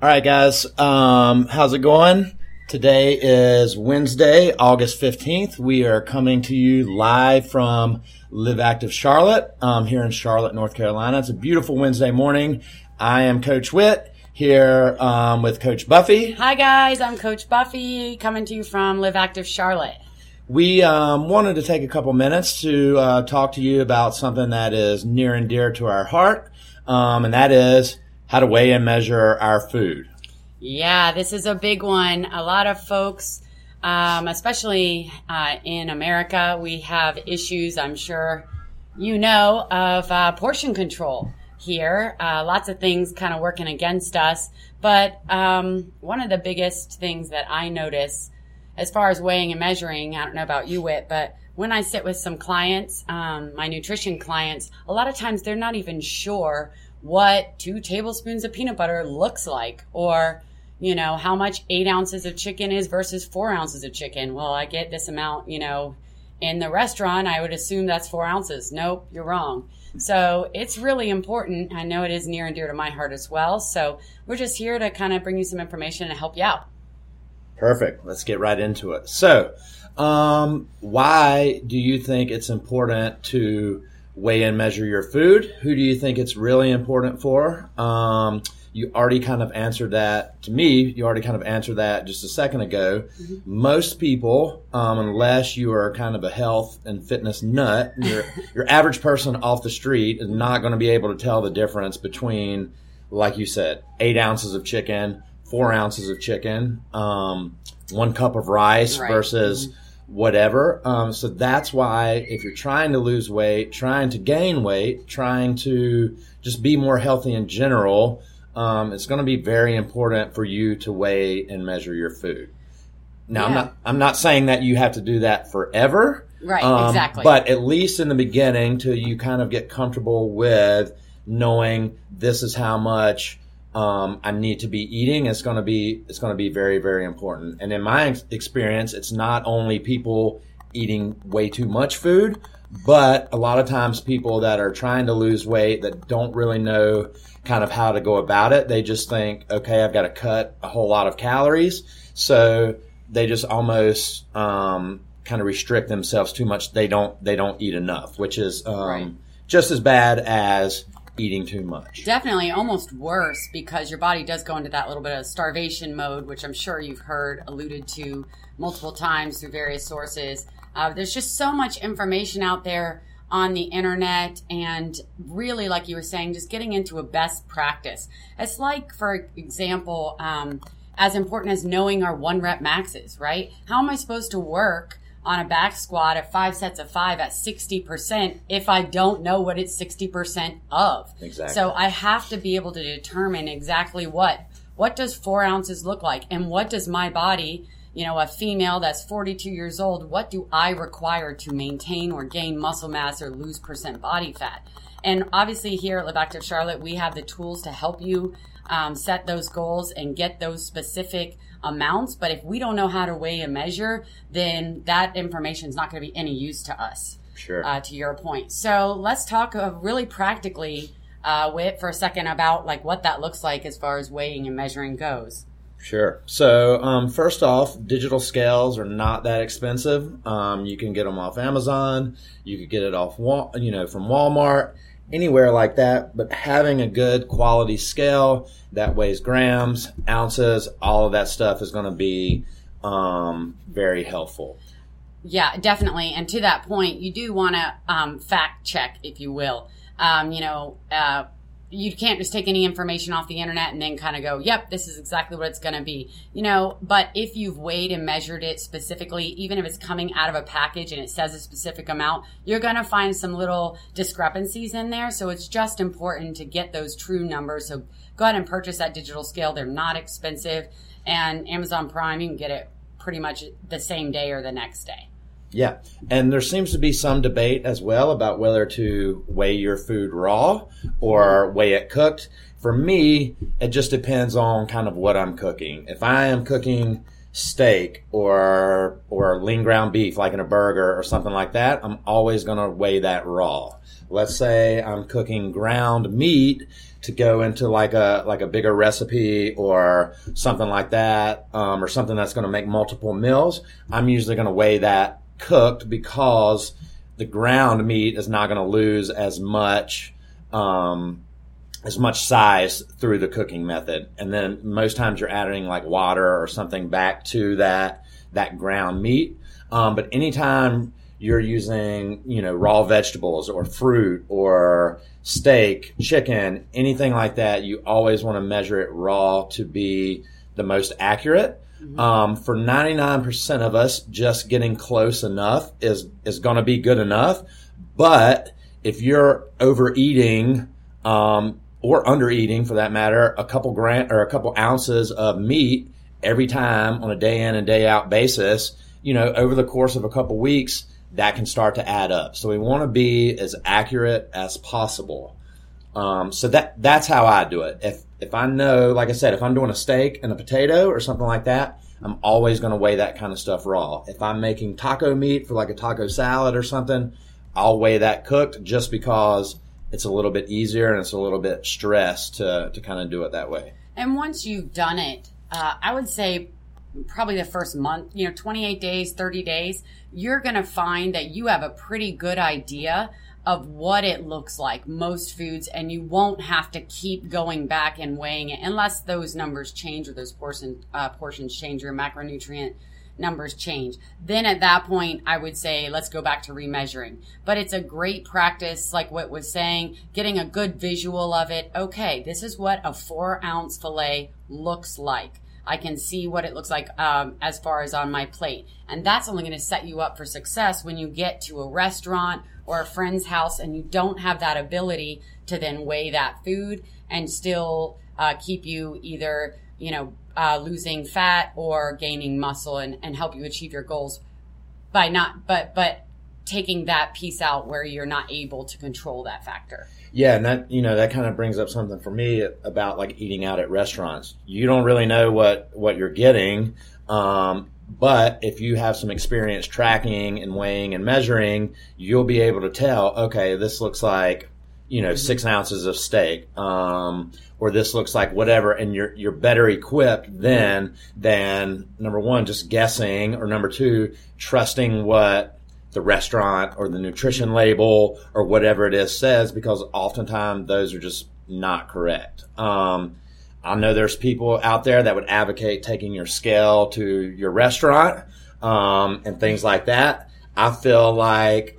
All right, guys. How's it going? Today is Wednesday, August 15th. We are coming to you live from Live Active Charlotte, here in Charlotte, North Carolina. It's a beautiful Wednesday morning. I am Coach Witt here with Coach Buffy. Hi, guys. I'm Coach Buffy coming to you from Live Active Charlotte. We wanted to take a couple minutes to talk to you about something that is near and dear to our heart, and that is how to weigh and measure our food. Yeah, this is a big one. A lot of folks, especially in America, we have issues, I'm sure you know, of portion control here. Lots of things kind of working against us. But one of the biggest things that I notice as far as weighing and measuring, I don't know about you, Whit, but when I sit with some clients, my nutrition clients, a lot of times they're not even sure what 2 tablespoons of peanut butter looks like, or, you know, how much 8 ounces of chicken is versus 4 ounces of chicken. Well, I get this amount, you know, in the restaurant, I would assume that's 4 ounces. Nope, you're wrong. So it's really important. I know it is near and dear to my heart as well. So we're just here to kind of bring you some information and help you out. Perfect. Let's get right into it. So, why do you think it's important to weigh and measure your food? Who do you think it's really important for? You already kind of answered that to me. You already kind of answered that just a second ago. Mm-hmm. Most people, unless you are kind of a health and fitness nut, your average person off the street is not going to be able to tell the difference between, like you said, 8 ounces of chicken, 4 ounces of chicken, 1 cup of rice versus whatever. So that's why if you're trying to lose weight, trying to gain weight, trying to just be more healthy in general, it's going to be very important for you to weigh and measure your food. Now, I'm not saying that you have to do that forever. Right, exactly. But at least in the beginning, till you kind of get comfortable with knowing this is how much I need to be eating. It's going to be very, very important. And in my experience, it's not only people eating way too much food, but a lot of times people that are trying to lose weight that don't really know kind of how to go about it. They just think, okay, I've got to cut a whole lot of calories. So they just almost kind of restrict themselves too much. They don't eat enough, which is just as bad as eating too much. Definitely almost worse, because your body does go into that little bit of starvation mode, which I'm sure you've heard alluded to multiple times through various sources. There's just so much information out there on the internet, and really, like you were saying, just getting into a best practice. It's like, for example, as important as knowing our 1 rep maxes, right? How am I supposed to work on a back squat at 5 sets of 5 at 60% if I don't know what it's 60% of? Exactly. So I have to be able to determine exactly what does 4 ounces look like, and what does my body, you know, a female that's 42 years old, what do I require to maintain or gain muscle mass or lose percent body fat? And obviously here at Live Active Charlotte, we have the tools to help you set those goals and get those specific amounts. But if we don't know how to weigh and measure, then that information is not going to be any use to us. Sure. To your point. So let's talk really practically, Whit, for a second about like what that looks like as far as weighing and measuring goes. Sure. So first off, digital scales are not that expensive. You can get them off Amazon. You could get it off, from Walmart, anywhere like that. But having a good quality scale that weighs grams, ounces, all of that stuff is going to be very helpful. Yeah, definitely. And to that point, you do want to fact check, if you will. You can't just take any information off the internet and then kind of go, yep, this is exactly what it's going to be. But if you've weighed and measured it specifically, even if it's coming out of a package and it says a specific amount, you're going to find some little discrepancies in there. So it's just important to get those true numbers. So go ahead and purchase that digital scale. They're not expensive. And Amazon Prime, you can get it pretty much the same day or the next day. Yeah. And there seems to be some debate as well about whether to weigh your food raw or weigh it cooked. For me, it just depends on kind of what I'm cooking. If I am cooking steak or lean ground beef, like in a burger or something like that, I'm always going to weigh that raw. Let's say I'm cooking ground meat to go into like a bigger recipe or something like that, or something that's going to make multiple meals. I'm usually going to weigh that cooked, because the ground meat is not going to lose as much size through the cooking method. And then most times you're adding like water or something back to that ground meat. But anytime you're using, raw vegetables or fruit or steak, chicken, anything like that, you always want to measure it raw to be the most accurate. For 99% of us, just getting close enough is going to be good enough. But if you're overeating, or undereating for that matter, a couple ounces of meat every time on a day in and day out basis, over the course of a couple weeks, that can start to add up. So we want to be as accurate as possible. So that's how I do it. If I know, like I said, if I'm doing a steak and a potato or something like that, I'm always going to weigh that kind of stuff raw. If I'm making taco meat for like a taco salad or something, I'll weigh that cooked, just because it's a little bit easier and it's a little bit stress to kind of do it that way. And once you've done it, I would say probably the first month, 28 days, 30 days, you're going to find that you have a pretty good idea of what it looks like, most foods, and you won't have to keep going back and weighing it unless those numbers change or those portions change, your macronutrient numbers change. Then at that point, I would say, let's go back to remeasuring. But it's a great practice, like what was saying, getting a good visual of it. Okay, this is what a 4-ounce filet looks like. I can see what it looks like as far as on my plate. And that's only going to set you up for success when you get to a restaurant or a friend's house and you don't have that ability to then weigh that food and still keep you either, losing fat or gaining muscle and help you achieve your goals by but taking that piece out where you're not able to control that factor. Yeah, and that kind of brings up something for me about like eating out at restaurants. You don't really know what you're getting, but if you have some experience tracking and weighing and measuring, you'll be able to tell, okay, this looks like 6 ounces of steak, or this looks like whatever, and you're better equipped then than, number one, just guessing, or number two, trusting what the restaurant or the nutrition label or whatever it is says, because oftentimes those are just not correct. I know there's people out there that would advocate taking your scale to your restaurant, and things like that. I feel like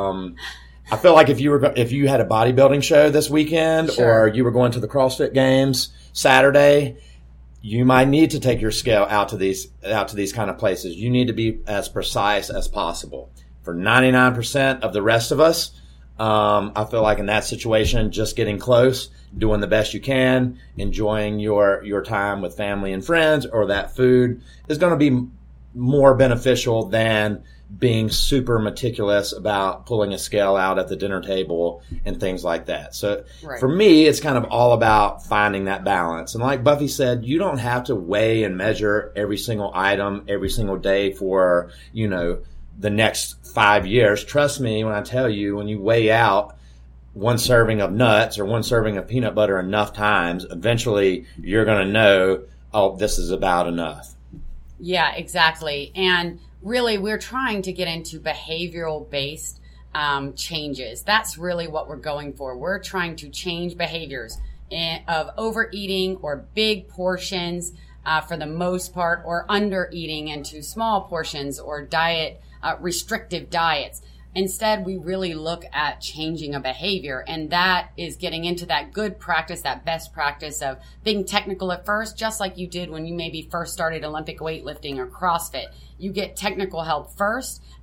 if you had a bodybuilding show this weekend, sure, or you were going to the CrossFit Games Saturday, you might need to take your scale out to these kind of places. You need to be as precise as possible. For 99% of the rest of us, I feel like in that situation, just getting close, doing the best you can, enjoying your time with family and friends or that food is going to be more beneficial than being super meticulous about pulling a scale out at the dinner table and things like that. So right, for me, it's kind of all about finding that balance. And like Buffy said, you don't have to weigh and measure every single item every single day for, the next 5 years. Trust me when I tell you, when you weigh out one serving of nuts or one serving of peanut butter enough times, eventually you're going to know, oh, this is about enough. Yeah, exactly. And really, we're trying to get into behavioral-based changes. That's really what we're going for. We're trying to change behaviors of overeating or big portions for the most part, or undereating into small portions or restrictive diets. Instead, we really look at changing a behavior, and that is getting into that good practice, that best practice of being technical at first, just like you did when you maybe first started Olympic weightlifting or CrossFit. You get technical help first,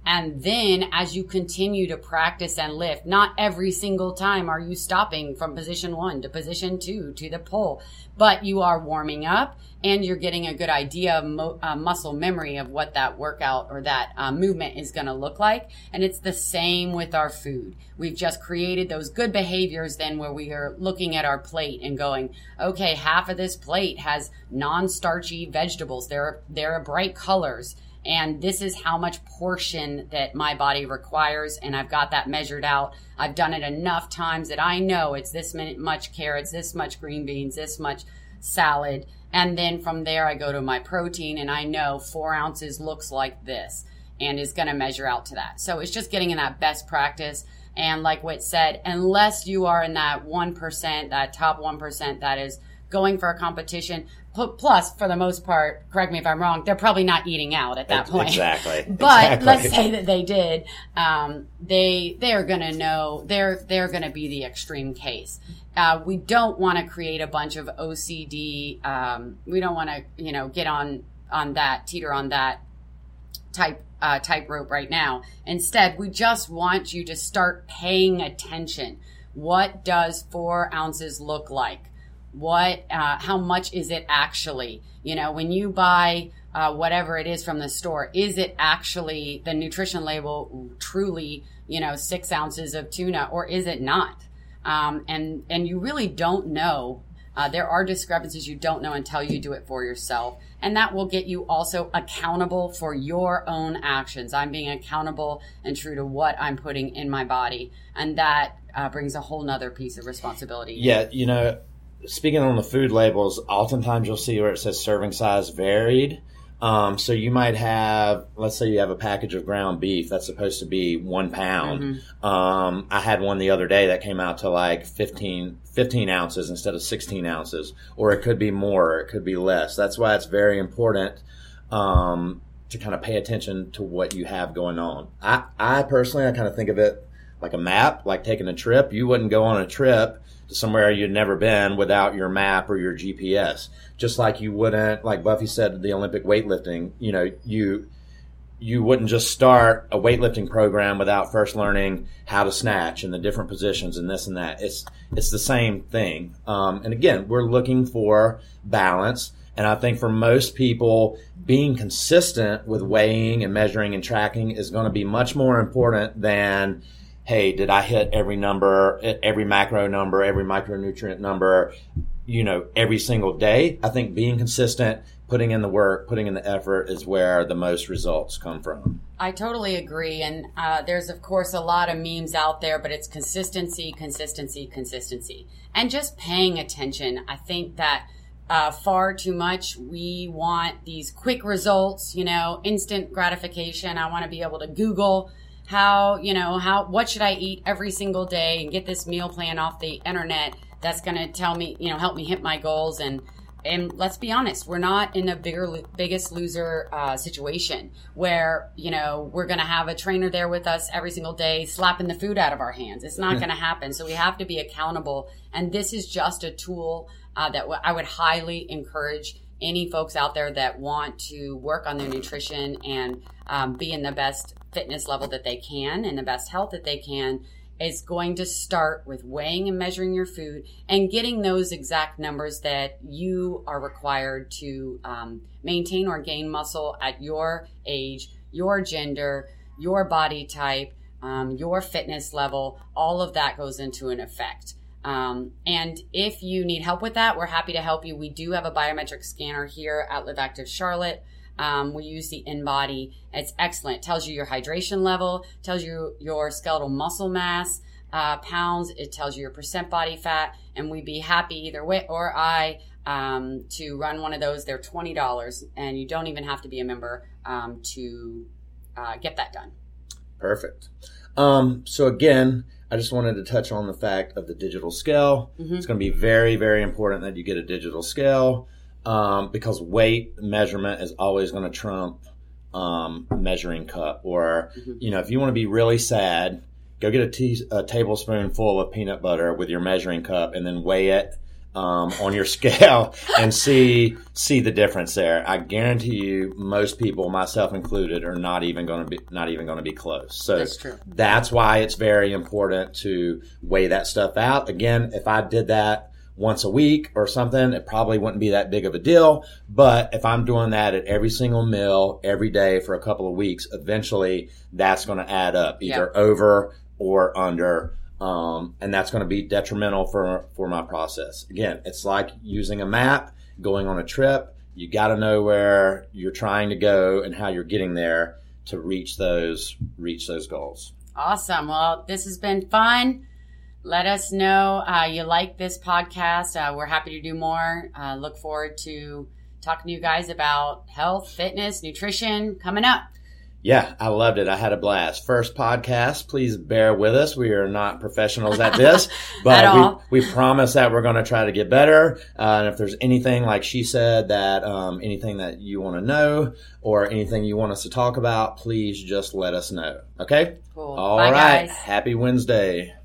And then as you continue to practice and lift, not every single time are you stopping from position 1 to position 2 to the pull, but you are warming up and you're getting a good idea of muscle memory of what that workout or that movement is going to look like. And it's the same with our food. We've just created those good behaviors then where we are looking at our plate and going, okay, half of this plate has non-starchy vegetables. They're bright colors. And this is how much portion that my body requires. And I've got that measured out. I've done it enough times that I know it's this much carrots, this much green beans, this much salad. And then from there, I go to my protein and I know 4 ounces looks like this and is going to measure out to that. So it's just getting in that best practice. And like Whit said, unless you are in that 1%, that top 1% that is going for a competition, plus for the most part, correct me if I'm wrong, they're probably not eating out at that point. Exactly. But let's say that they did, they're going to know, they're going to be the extreme case. We don't want to create a bunch of OCD. We don't want to, get on that, teeter on that tightrope right now. Instead, we just want you to start paying attention. What does 4 ounces look like? How much is it actually? When you buy whatever it is from the store, is it actually the nutrition label truly, 6 ounces of tuna, or is it not? And you really don't know. There are discrepancies you don't know until you do it for yourself. And that will get you also accountable for your own actions. I'm being accountable and true to what I'm putting in my body. And that brings a whole nother piece of responsibility. Yeah, speaking on the food labels, oftentimes you'll see where it says serving size varied. So you might have, let's say you have a package of ground beef that's supposed to be 1 pound. Mm-hmm. I had one the other day that came out to like 15 ounces instead of 16 ounces, or it could be more, or it could be less. That's why it's very important to kind of pay attention to what you have going on. I personally, I kind of think of it like a map, like taking a trip. You wouldn't go on a trip to somewhere you'd never been without your map or your GPS. Just like you wouldn't, like Buffy said, the Olympic weightlifting, you wouldn't just start a weightlifting program without first learning how to snatch and the different positions and this and that. It's the same thing. And again, we're looking for balance. And I think for most people, being consistent with weighing and measuring and tracking is going to be much more important than, hey, did I hit every number, every macro number, every micronutrient number, every single day? I think being consistent, putting in the work, putting in the effort is where the most results come from. I totally agree. And there's, of course, a lot of memes out there, but it's consistency. And just paying attention. I think that far too much we want these quick results, instant gratification. I want to be able to Google what should I eat every single day and get this meal plan off the internet that's going to tell me, help me hit my goals. And let's be honest, we're not in a biggest loser situation where, we're going to have a trainer there with us every single day slapping the food out of our hands. It's not going to happen. So we have to be accountable. And this is just a tool that I would highly encourage any folks out there that want to work on their nutrition and be in the best fitness level that they can and the best health that they can, is going to start with weighing and measuring your food and getting those exact numbers that you are required to maintain or gain muscle at your age, your gender, your body type, your fitness level. All of that goes into an effect. And if you need help with that, we're happy to help you. We do have a biometric scanner here at Live Active Charlotte. We use the InBody. It's excellent. It tells you your hydration level, tells you your skeletal muscle mass, pounds. It tells you your percent body fat. And we'd be happy either way or I to run one of those. They're $20 and you don't even have to be a member to get that done. Perfect. So again, I just wanted to touch on the fact of the digital scale. Mm-hmm. It's going to be very, very important that you get a digital scale. Because weight measurement is always going to trump measuring cup. Or, if you want to be really sad, go get a tablespoon full of peanut butter with your measuring cup and then weigh it on your scale and see the difference there. I guarantee you, most people, myself included, are not even going to be close. So that's true. That's why it's very important to weigh that stuff out. Again, if I did that once a week or something, it probably wouldn't be that big of a deal. But if I'm doing that at every single meal, every day for a couple of weeks, eventually that's going to add up, either over or under. And that's going to be detrimental for my process. Again, it's like using a map, going on a trip. You got to know where you're trying to go and how you're getting there to reach those goals. Awesome. Well, this has been fun. Let us know you like this podcast. We're happy to do more. Look forward to talking to you guys about health, fitness, nutrition coming up. Yeah, I loved it. I had a blast. First podcast. Please bear with us. We are not professionals at this, but we promise that we're going to try to get better. And if there's anything, like she said, that anything that you want to know or anything you want us to talk about, please just let us know. Okay? Cool. All Bye, right. guys. Happy Wednesday.